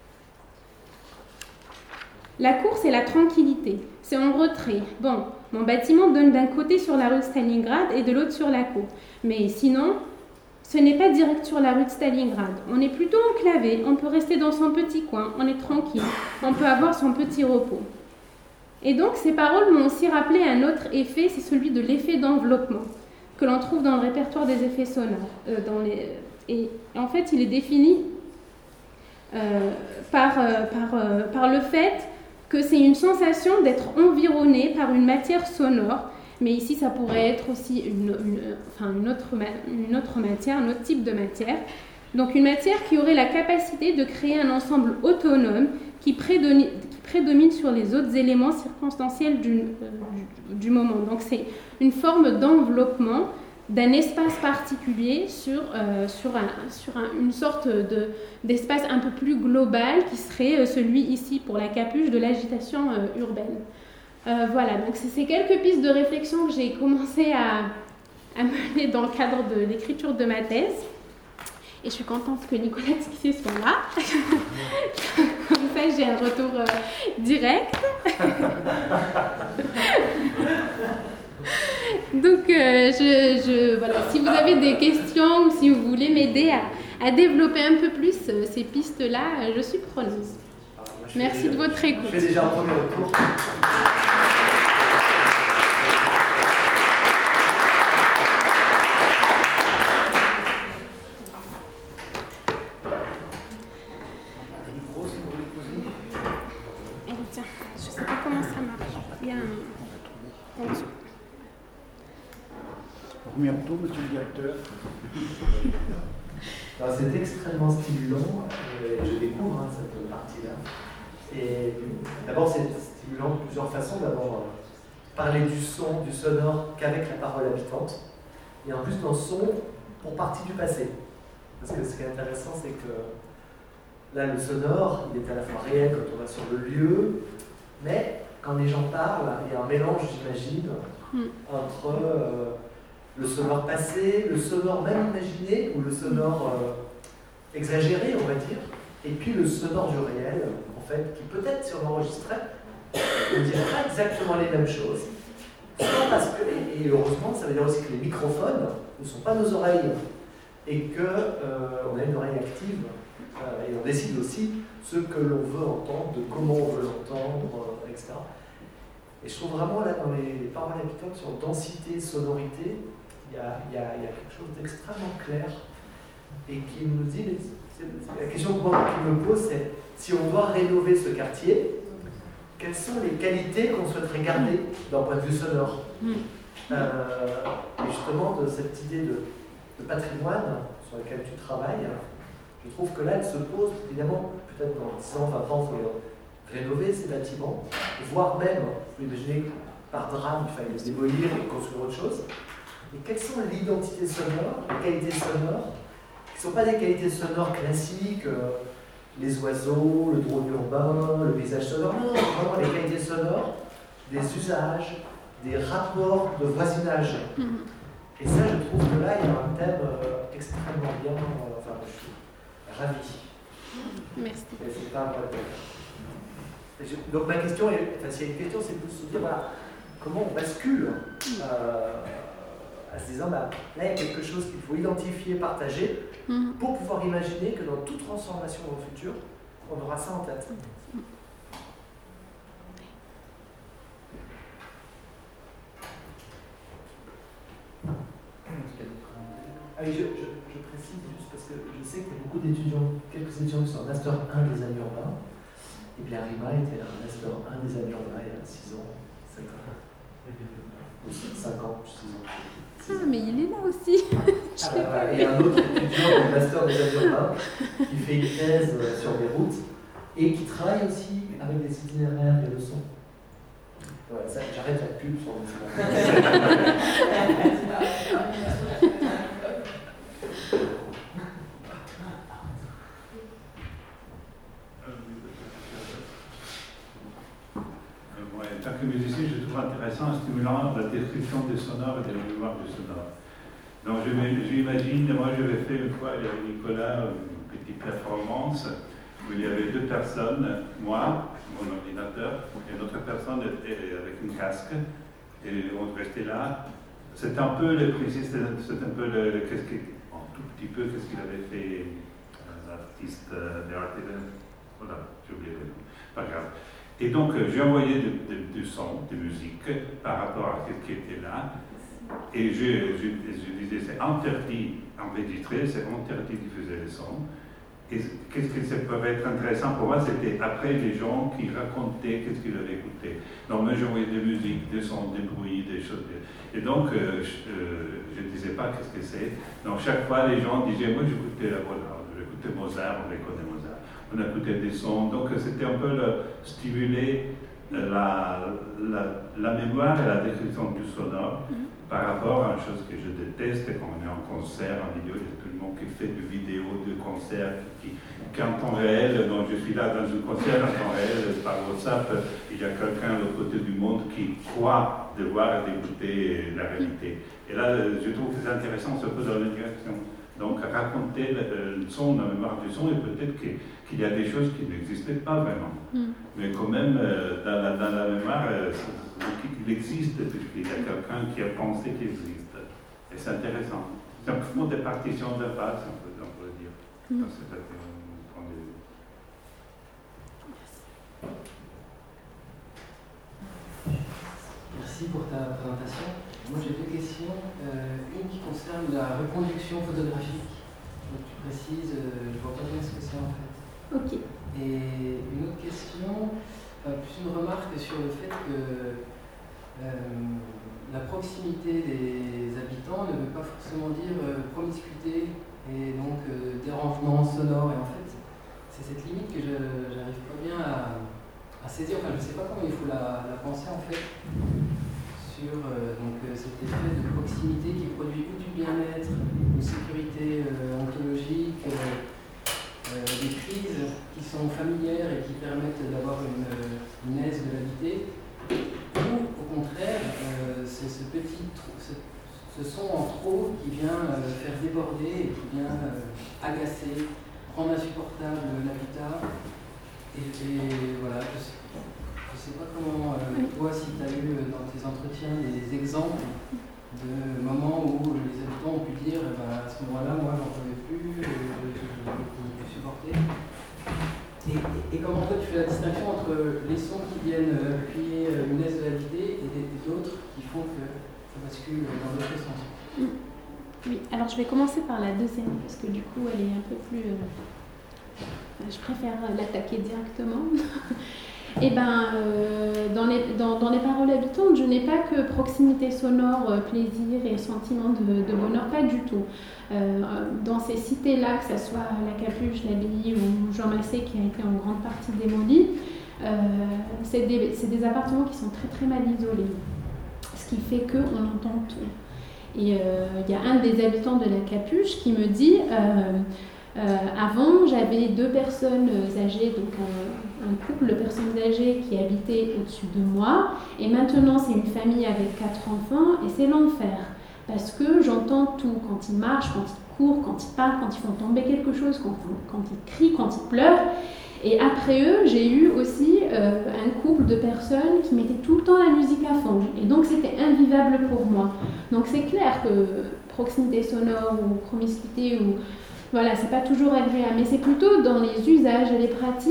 La cour, c'est la tranquillité, c'est en retrait. Bon, mon bâtiment donne d'un côté sur la rue de Stalingrad et de l'autre sur la cour. Mais sinon, ce n'est pas direct sur la rue de Stalingrad. On est plutôt enclavé, on peut rester dans son petit coin, on est tranquille, on peut avoir son petit repos. Et donc, ces paroles m'ont aussi rappelé un autre effet, c'est celui de l'effet d'enveloppement, que l'on trouve dans le répertoire des effets sonores. Euh, dans les... Et en fait, il est défini euh, par, euh, par, euh, par le fait que c'est une sensation d'être environné par une matière sonore, mais ici ça pourrait être aussi une, une, enfin une, autre, une autre matière, un autre type de matière. Donc une matière qui aurait la capacité de créer un ensemble autonome qui prédomine, qui prédomine sur les autres éléments circonstanciels du, du, du moment. Donc c'est une forme d'enveloppement d'un espace particulier sur, euh, sur, un, sur un, une sorte de, d'espace un peu plus global qui serait celui ici pour la capuche de l'agitation euh, urbaine. Euh, voilà, donc c'est ces quelques pistes de réflexion que j'ai commencé à, à mener dans le cadre de l'écriture de ma thèse. Et je suis contente que Nicolas Tixier soit là. Comme ça, j'ai un retour euh, direct. Donc, euh, je, je, voilà, si vous avez des questions ou si vous voulez m'aider à, à développer un peu plus euh, ces pistes-là, je suis preneuse. Merci déjà, de votre écoute. Je fais déjà un premier retour. Eh, tiens, je ne sais pas comment ça marche. Il y a un... en dessous. Combien de tours, monsieur le directeur? Alors, c'est extrêmement stimulant, et je découvre hein, cette partie-là. Et d'abord, c'est stimulant de plusieurs façons. D'abord, euh, parler du son, du sonore qu'avec la parole habitante. Et en plus, dans le son, pour partie du passé. Parce que ce qui est intéressant, c'est que là, le sonore, il est à la fois réel quand on va sur le lieu, mais quand les gens parlent, il y a un mélange, j'imagine, mm. entre... Euh, le sonore passé, le sonore même imaginé, ou le sonore euh, exagéré, on va dire, et puis le sonore du réel, en fait, qui peut-être, si on enregistrait, ne dirait pas exactement les mêmes choses. Soit parce que, et, et heureusement, ça veut dire aussi que les microphones ne sont pas nos oreilles, et qu'on euh, a une oreille active, euh, et on décide aussi ce que l'on veut entendre, de comment on veut l'entendre, euh, et cetera. Et je trouve vraiment, là, dans les paroles habitantes sur densité, sonorité, Il y, a, il, y a, il y a quelque chose d'extrêmement clair et qui nous dit, c'est, c'est, la question que moi, qui me pose, c'est si on doit rénover ce quartier, quelles sont les qualités qu'on souhaiterait garder d'un point de vue sonore euh, et justement de cette idée de, de patrimoine sur laquelle tu travailles, je trouve que là elle se pose, évidemment, peut-être dans dix ans, vingt ans, il faut rénover ces bâtiments, voire même, vous imaginez par drame, il fallait les démolir et construire autre chose. Et quelles sont l'identité sonore, les qualités sonores, qui ne sont pas des qualités sonores classiques, euh, les oiseaux, le drone urbain, le paysage sonore, non, vraiment les qualités sonores, des usages, des rapports de voisinage. Et ça, je trouve que là, il y a un thème euh, extrêmement bien, euh, enfin, je suis ravi. Merci. Et c'est pas un problème. Je, donc ma question, est, enfin s'il y a une question, c'est de se dire, voilà, comment on bascule euh, à se disant, bah, là il y a quelque chose qu'il faut identifier, partager, mm. pour pouvoir imaginer que dans toute transformation dans le futur, on aura ça en tête. Mm. Ah oui, je, je, je précise juste parce que je sais qu'il y a beaucoup d'étudiants, quelques étudiants qui sont en Master un des années urbains. Et bien Rima était en Master un des années urbains il y a six ans, sept ans. Ou cinq ans, six ans. Ah, mais il est là aussi. Ah, bah, voilà. Et un autre étudiant au Master des années urbains qui fait une thèse sur des routes et qui travaille aussi avec des itinéraires, des leçons. Voilà, ça, j'arrête la pub sur le En tant que musicien, je trouve intéressant et stimulant la description des sonores et de la mémoire du sonore. Donc j'imagine, moi j'avais fait une fois, il y avait Nicolas, une petite performance où il y avait deux personnes, moi, mon ordinateur, et une autre personne avec une casque, et on restait là. C'est un peu le principe, c'est un peu le, le qu'est-ce qu'il, un tout petit peu qu'est-ce qu'il avait fait, l'artiste, l'artiste, voilà, j'ai oublié le nom, pas grave. Et donc, euh, j'ai envoyé du, du, du son, de musique, par rapport à ce qui était là. Et je, je, je disais, c'est interdit enregistrer, c'est interdit diffuser les sons. Et qu'est-ce que ça peut être intéressant pour moi, c'était après les gens qui racontaient qu'est-ce qu'ils avaient écouté. Donc, moi, j'envoyais des musiques, des sons, des bruits, des choses. Et donc, euh, je ne disais pas qu'est-ce que c'est. Donc, chaque fois, les gens disaient, moi, j'écoutais la Mozart, j'écoutais Mozart, on les connaît Mozart. On écoutait des sons, donc c'était un peu le, stimuler la, la, la mémoire et la description du sonore mm-hmm. par rapport à une chose que je déteste quand on est en concert, en vidéo, il y a tout le monde qui fait des vidéos de concert, qui, qui en temps réel, donc je suis là dans un concert en temps réel, par WhatsApp, il y a quelqu'un de l'autre côté du monde qui croit de voir et d'écouter la réalité. Et là, je trouve que c'est intéressant, c'est un peu dans la direction. Donc raconter le, le son, la mémoire du son, et peut-être que, qu'il y a des choses qui n'existaient pas vraiment. Mm. Mais quand même, euh, dans, la, dans la mémoire, euh, il existe, puisqu'il y a quelqu'un qui a pensé qu'il existe. Et c'est intéressant. C'est un peu des partitions de base, on peut, on peut dire. Mm. Dans cet point de vue. Merci pour ta présentation. Moi j'ai deux questions, euh, une qui concerne la reconduction photographique. Donc tu précises, euh, je vois pas bien ce que c'est en fait. Ok. Et une autre question, enfin, plus une remarque sur le fait que euh, la proximité des habitants ne veut pas forcément dire euh, promiscuité et donc euh, dérangement sonore. Et en fait, c'est cette limite que je n'arrive pas bien à, à saisir. Enfin, je ne sais pas comment il faut la, la penser en fait. Sur euh, donc, euh, cet effet de proximité qui produit ou du bien-être, une sécurité euh, ontologique, euh, euh, des crises qui sont familières et qui permettent d'avoir une, une aise de l'habiter, ou au contraire, euh, c'est ce petit ce, ce son en trop qui vient euh, faire déborder et qui vient euh, agacer, rendre insupportable l'habitat. Et, et voilà, je sais, je sais pas comment, euh, toi, si tu as eu dans tes entretiens des exemples de moments où les habitants ont pu dire eh ben, à ce moment-là, moi, j'en pouvais plus, je ne pouvais plus supporter. Et, et, et comment toi, tu fais la distinction entre les sons qui viennent appuyer une aise de la vidéo et d'autres qui font que ça bascule dans d'autres sens? Oui, alors je vais commencer par la deuxième, parce que du coup, elle est un peu plus... Euh... Je préfère l'attaquer directement. Et ben, euh, dans, les, dans, dans les paroles habitantes, je n'ai pas que proximité sonore, euh, plaisir et sentiment de, de bonheur, pas du tout. Euh, dans ces cités-là, que ce soit la Capuche, l'Abbaye ou Jean Massé qui a été en grande partie démoli, euh, c'est des, c'est des appartements qui sont très très mal isolés. ce qui fait qu'on entend tout. Et il euh, y a un des habitants de la Capuche qui me dit euh, euh, avant j'avais deux personnes âgées, donc un, un couple de personnes âgées qui habitaient au-dessus de moi, et maintenant c'est une famille avec quatre enfants et c'est l'enfer parce que j'entends tout quand ils marchent, quand ils courent, quand ils parlent, quand ils font tomber quelque chose, quand, quand ils crient, quand ils pleurent. Et après eux, j'ai eu aussi euh, un couple de personnes qui mettaient tout le temps la musique à fond. Et donc, c'était invivable pour moi. Donc, c'est clair que proximité sonore ou promiscuité, ou, voilà, c'est pas toujours agréable. Mais c'est plutôt dans les usages et les pratiques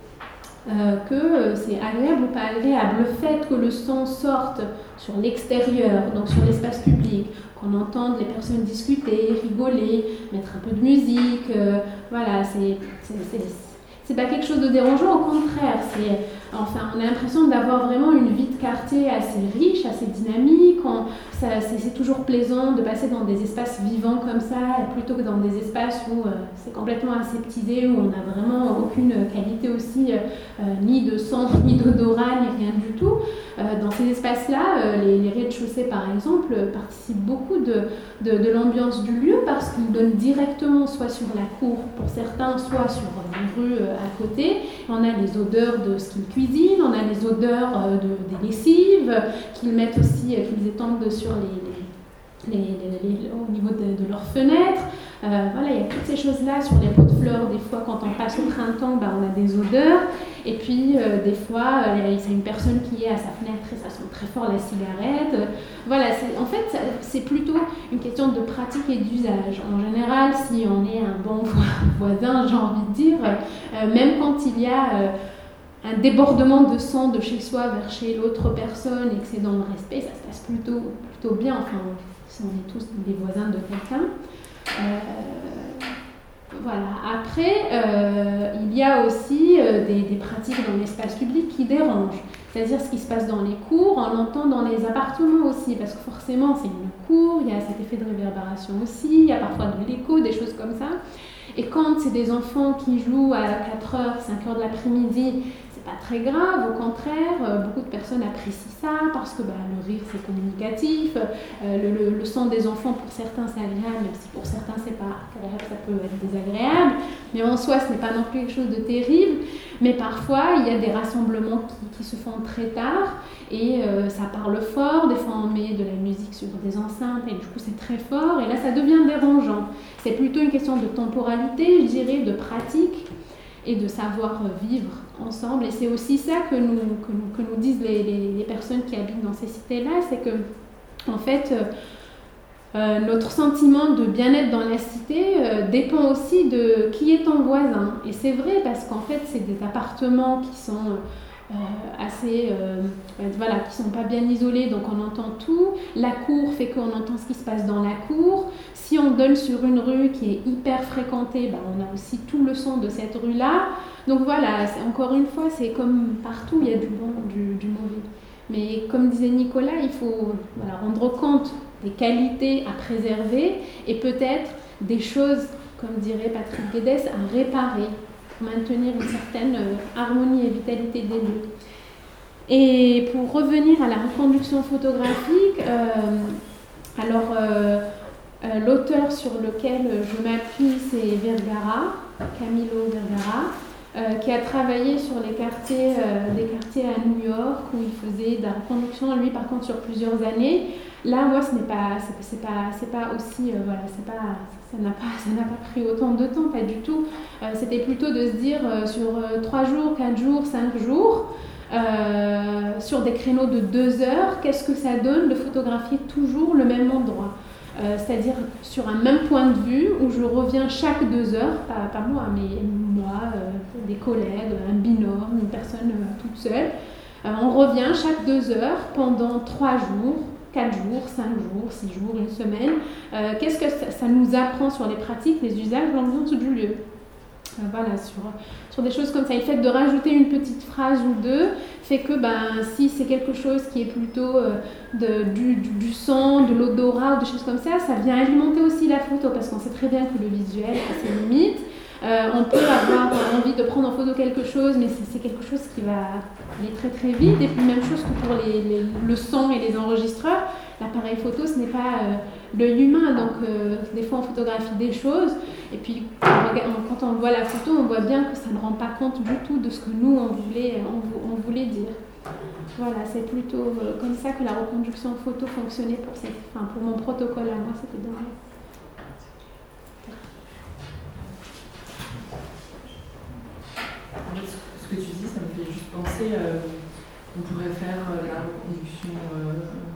euh, que c'est agréable ou pas agréable. Le fait que le son sorte sur l'extérieur, donc sur l'espace public, qu'on entende les personnes discuter, rigoler, mettre un peu de musique, euh, voilà, c'est... c'est, c'est C'est pas quelque chose de dérangeant, au contraire. C'est, enfin, on a l'impression d'avoir vraiment une vie de quartier assez riche, assez dynamique. On, ça, c'est, c'est toujours plaisant de passer dans des espaces vivants comme ça, plutôt que dans des espaces où euh, c'est complètement aseptisé, où on n'a vraiment aucune qualité aussi, euh, ni de son, ni d'odorat, ni rien du tout. Euh, dans ces espaces-là, euh, les, les rez-de-chaussée, par exemple, participent beaucoup de, de, de l'ambiance du lieu parce qu'ils donnent directement soit sur la cour pour certains, soit sur une rue euh, à côté. On a les odeurs de ce qu'ils cuisinent, on a les odeurs euh, de, des lessives qu'ils mettent aussi, euh, qu'ils étendent sur les, les, les, les, les, au niveau de, de leurs fenêtres. Euh, voilà, il y a toutes ces choses-là sur les pots de fleurs. Des fois, quand on passe au printemps, bah, on a des odeurs. Et puis, euh, des fois, euh, c'est une personne qui est à sa fenêtre et ça sent très fort la cigarette. Euh, voilà, c'est, en fait, ça, c'est plutôt une question de pratique et d'usage. En général, si on est un bon voisin, j'ai envie de dire, euh, même quand il y a euh, un débordement de sang de chez soi vers chez l'autre personne et que c'est dans le respect, ça se passe plutôt, plutôt bien. Enfin, si on est tous des voisins de quelqu'un. Euh, voilà. Après, euh, il y a aussi euh, des, des pratiques dans l'espace public qui dérangent. C'est-à-dire ce qui se passe dans les cours, on l'entend dans les appartements aussi, parce que forcément c'est une cour, il y a cet effet de réverbération aussi, il y a parfois de l'écho, des choses comme ça. Et quand c'est des enfants qui jouent à quatre heures, cinq heures de l'après-midi, c'est pas très grave, au contraire, euh, beaucoup de personnes apprécient ça parce que bah, le rire c'est communicatif, euh, le, le, le son des enfants pour certains c'est agréable, même si pour certains c'est pas agréable, ça peut être désagréable, mais en soi ce n'est pas non plus quelque chose de terrible, mais parfois il y a des rassemblements qui, qui se font très tard et euh, ça parle fort, des fois on met de la musique sur des enceintes et du coup c'est très fort et là ça devient dérangeant. C'est plutôt une question de temporalité, je dirais, de pratique et de savoir vivre ensemble. Et c'est aussi ça que nous, que nous, que nous disent les, les, les personnes qui habitent dans ces cités-là, c'est que, en fait, euh, euh, notre sentiment de bien-être dans la cité euh, dépend aussi de qui est ton voisin. Et c'est vrai parce qu'en fait, c'est des appartements qui sont euh, assez, euh, voilà, qui sont pas bien isolés, donc on entend tout. La cour fait qu'on entend ce qui se passe dans la cour. Si on donne sur une rue qui est hyper fréquentée, ben on a aussi tout le son de cette rue-là. Donc voilà, c'est, encore une fois, c'est comme partout, il y a du bon, du, du mauvais. Mais comme disait Nicolas, il faut voilà, rendre compte des qualités à préserver et peut-être des choses, comme dirait Patrick Guedes, à réparer pour maintenir une certaine harmonie et vitalité des lieux. Et pour revenir à la reconduction photographique, euh, alors... Euh, Euh, l'auteur sur lequel je m'appuie, c'est Vergara, Camilo Vergara, euh, qui a travaillé sur les quartiers, euh, des quartiers à New York où il faisait de la reconduction, lui par contre sur plusieurs années. Là, moi, ce n'est pas, c'est, c'est pas, c'est pas aussi, euh, voilà, c'est pas, ça n'a pas, ça n'a pas pris autant de temps, pas du tout. Euh, c'était plutôt de se dire euh, sur trois jours, quatre jours, cinq jours. Euh, sur des créneaux de deux heures, qu'est-ce que ça donne de photographier toujours le même endroit ? Euh, c'est-à-dire sur un même point de vue où je reviens chaque deux heures, pas, pas moi, mais moi, euh, des collègues, un binôme, une personne euh, toute seule. Euh, on revient chaque deux heures pendant trois jours, quatre jours, cinq jours, six jours, une semaine. Euh, qu'est-ce que ça, ça nous apprend sur les pratiques, les usages, l'ambiance du lieu ? Euh, voilà, sur, sur des choses comme ça. Et le fait de rajouter une petite phrase ou deux fait que ben, si c'est quelque chose qui est plutôt euh, de, du, du, du son, de l'odorat ou des choses comme ça, ça vient alimenter aussi la photo parce qu'on sait très bien que le visuel a ses limites. Euh, on peut avoir envie envie de prendre en photo quelque chose, mais c'est, c'est quelque chose qui va aller très très vite. Et puis même chose que pour les, les, le son et les enregistreurs, l'appareil photo, ce n'est pas euh, l'œil humain. Donc euh, des fois on photographie des choses, et puis quand on voit la photo, on voit bien que ça ne rend pas compte du tout de ce que nous on voulait, on, on voulait dire. Voilà, c'est plutôt euh, comme ça que la reconduction photo fonctionnait pour, cette, enfin, pour mon protocole à moi, c'était dingue. Ce que tu dis, ça me fait juste penser, euh, on pourrait faire euh, la reconduction euh,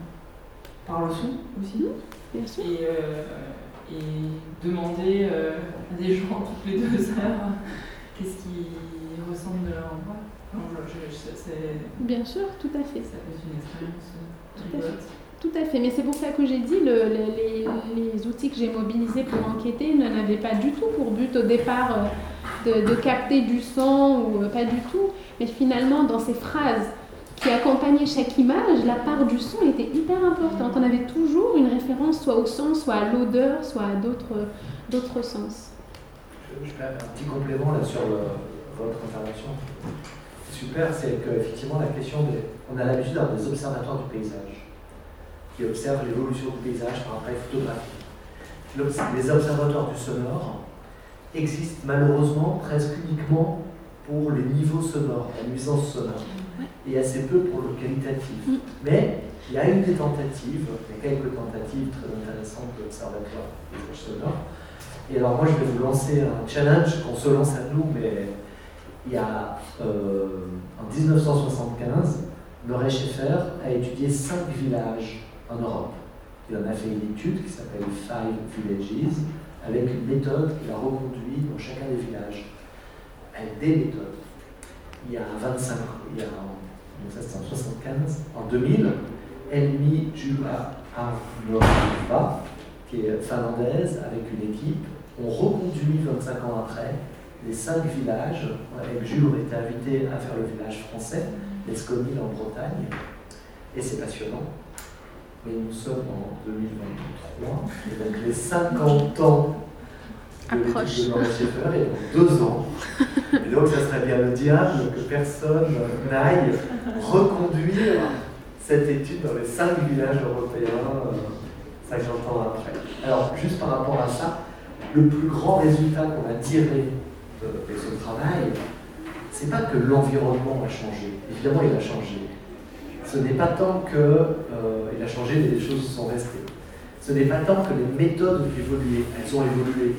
par le son aussi. Bien sûr. Et, euh, et demander euh, à des gens toutes les deux heures qu'est-ce qu'ils ressentent de leur voix. Non, je, je, c'est... Bien sûr, tout à fait. Ça peut être une expérience Tout à rigolote. fait. Tout à fait, mais c'est pour ça que j'ai dit, le, les, les, les outils que j'ai mobilisés pour enquêter ne n'avaient pas du tout pour but au départ euh, de, de capter du son, ou euh, pas du tout, mais finalement dans ces phrases qui accompagnaient chaque image, la part du son était hyper importante. On avait toujours une référence soit au son, soit à l'odeur, soit à d'autres, d'autres sens. Je, je fais un petit complément là sur le, votre intervention. Super, c'est qu'effectivement la question des... On a l'habitude d'avoir des observateurs du paysage qui observent l'évolution du paysage par appareil photographique. Les observateurs du sonore existent malheureusement presque uniquement pour les niveaux sonores, la nuisance sonore, et assez peu pour le qualitatif. Mais il y a eu des tentatives, il y a quelques tentatives très intéressantes d'observatoires du paysage sonore. Et alors moi je vais vous lancer un challenge qu'on se lance à nous, mais il y a euh, en dix-neuf cent soixante-quinze, Murray Schaeffer a étudié cinq villages en Europe. Il en a fait une étude qui s'appelle Five Villages, avec une méthode qu'il a reconduite dans chacun des villages, avec des méthodes. Il y a vingt-cinq ans, il y a, donc ça c'était en soixante-quinze, en deux mille, Elmi Jula Arnova, qui est finlandaise, avec une équipe, ont reconduit vingt-cinq ans après les cinq villages. Avec Jules, on était invité à faire le village français, l'Esconil en Bretagne, et c'est passionnant. Mais nous sommes en deux mille vingt-trois, et donc les cinquante ans de l'étude de Murray Schaeffer, et dans deux ans. Et donc ça serait bien le diable que personne n'aille reconduire cette étude dans les cinq villages européens euh, cinquante ans après. Alors, juste par rapport à ça, le plus grand résultat qu'on a tiré de, de ce travail, c'est pas que l'environnement a changé. Évidemment, il a changé. Ce n'est pas tant que euh, il a changé, mais les choses sont restées. Ce n'est pas tant que les méthodes ont évolué, elles ont évolué.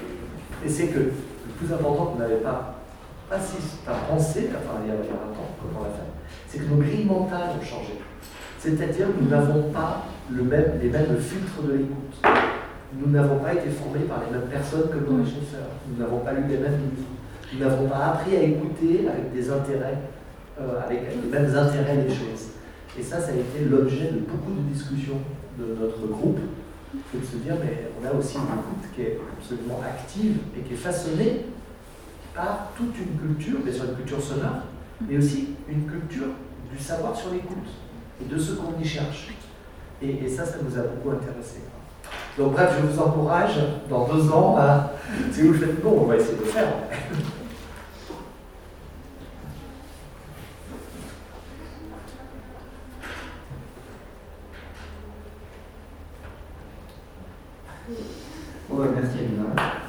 Et c'est que le plus important qu'on n'avait pas, pas si pas pensé, enfin il y a vingt ans, quand on l'a fait, c'est que nos grilles mentales ont changé. C'est-à-dire que nous n'avons pas le même, les mêmes filtres de l'écoute. Nous n'avons pas été formés par les mêmes personnes que Murray Schaeffer. Nous n'avons pas lu les mêmes livres. Nous n'avons pas appris à écouter avec des intérêts, euh, avec les mêmes intérêts des choses. Et ça, ça a été l'objet de beaucoup de discussions de notre groupe. C'est de se dire, mais on a aussi une écoute qui est absolument active et qui est façonnée par toute une culture, bien sûr une culture sonore, mais aussi une culture du savoir sur l'écoute et de ce qu'on y cherche. Et, et ça, ça nous a beaucoup intéressés. Donc bref, je vous encourage, dans deux ans, à, si vous le faites bon, on va essayer de le faire. Bon, merci Alina.